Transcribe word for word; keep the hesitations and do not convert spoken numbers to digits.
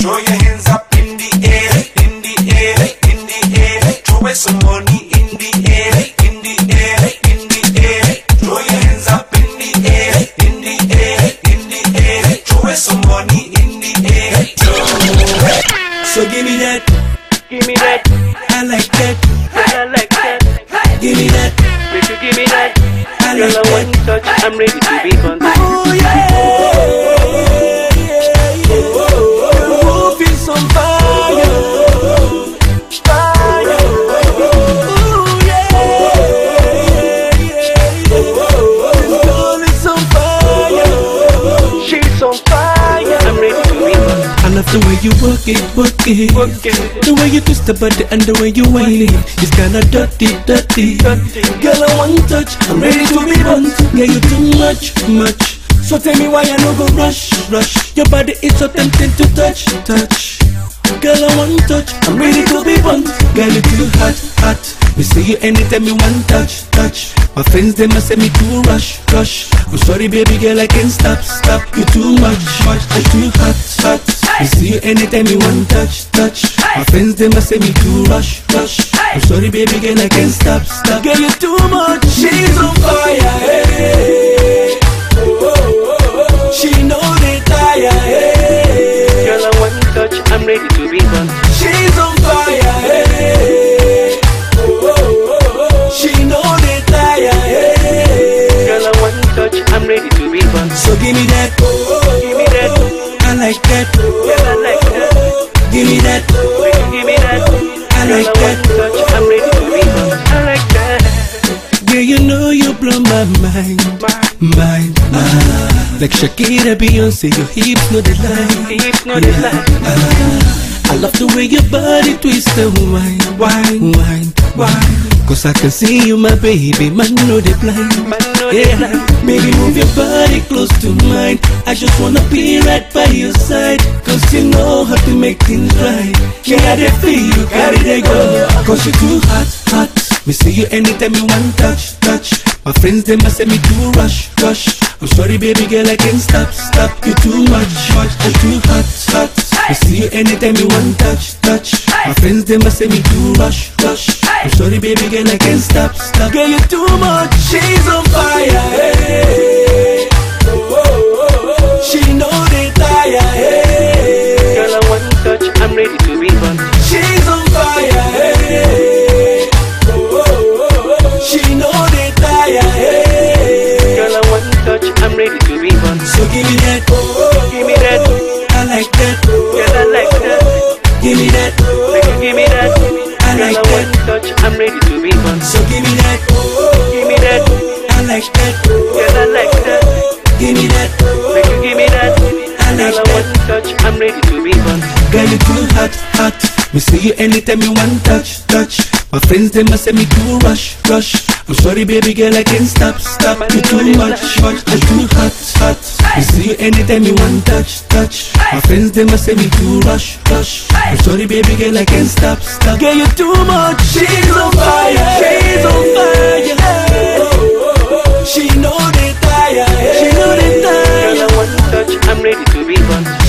Throw your hands up in the air, in the air, in the air. Throw some money in the air, in the air, in the air. Throw your hands up in the air, in the air, in the air. Throw some money in the air. So give me that, Give me that, I like that. girl, I like that. Give me that, Make you give me that. I Girl, like I that. want touch, I'm ready to be fun. Oh yeah, yeah, yeah. Oh, feel some fire, fire. Oh yeah, yeah, yeah. This girl is on fire. She's on fire, I'm ready to be fun. I love the way you work it, work it. Work it. The way you twist the body and the way you whine it. It's kinda dirty, dirty. Girl, I want touch, I'm ready to be bunt. Yeah, you too much, much. So tell me why I no go rush, rush. Your body is so tempting to touch, touch. Girl, I want touch, I'm ready to be bunt. Girl, you too hot, hot. We see you anytime you want touch, touch. My friends, they must say me too rush, rush. I'm sorry, baby girl, I can't stop, stop. You too much, much. I'm too hot, hot. We see you anytime you want touch, touch. My friends, they must say me too rush, rush. I'm sorry, baby girl, I can't stop, stop. Girl, you too much. She's on fire, hey. Oh, oh, oh, oh. She know they tire, hey. Girl, I want touch, I'm ready to be fun. She's on fire, hey. Oh, oh, oh, oh. She know they tire, hey. Girl, I want touch, I'm ready to be fun. So give me that, oh, oh, Give me that, I like that, girl, I like that. give me that, Make you give me that. I Girl, like I that. want touch, I'm ready to be fun. I like that. Girl, you know you blow my mind, mind, ah. Like Shakira, Beyonce, your hips know the line. Hips know the line. Ah, I love the way your body twists and wine, wine, wine, wine. Cause I can see you, my baby, man, know the blind. Man know the Yeah, blind. baby, move your body close to mine. I just wanna be right by your side. Cause you know how to make things right. Yeah, they feel you, carry they go. Cause you're too hot, hot. Me see you anytime you want touch, touch. My friends, they must say me too rush, rush. I'm sorry, baby girl, I can't stop, stop. You too much, much. I'm too hot, hot. Me see you anytime you want touch, touch. My friends, they must say me too rush, rush. I'm sorry, baby girl, I can't stop, stop. Girl, you too much. She's on fire, hey. Oh, oh, oh, oh. She know they tire, hey. Girl, I want touch, I'm ready to be fun. She's on fire, hey. Oh, oh, oh, oh. She know they tire, hey. Girl, I want touch, I'm ready to be fun. So give me that, oh, oh, Give me that. I like that, Girl, I like that. give me that, Make you give me that. I Girl, like I want that. touch, I'm ready to be fun. So give me that, Give me that. I like that, Girl, I like that. give me that, Make you give me that. I like Girl, I want touch, I'm ready to be fun. girl, you too hot, hot. Me see you anytime you want touch, touch. My friends, they must say me too rush, rush. I'm sorry, baby girl, I can't stop, stop. You too much, much. I'm too hot, hot. Me see you anytime you want touch, touch. My friends, they must say me too rush, rush. I'm sorry, baby girl, I can't stop, stop. Girl, you too much. She's on fire, she's on fire. She know they tire, she know they Girl, tire. I want touch, I'm ready to be fun.